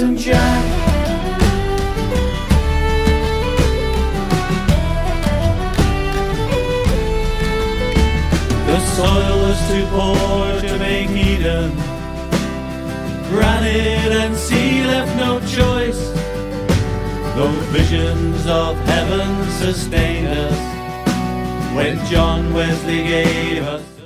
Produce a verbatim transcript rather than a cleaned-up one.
and Jack. The soil was too poor to make Eden. Granite and sea left no choice, though visions of heaven sustained us when John Wesley gave us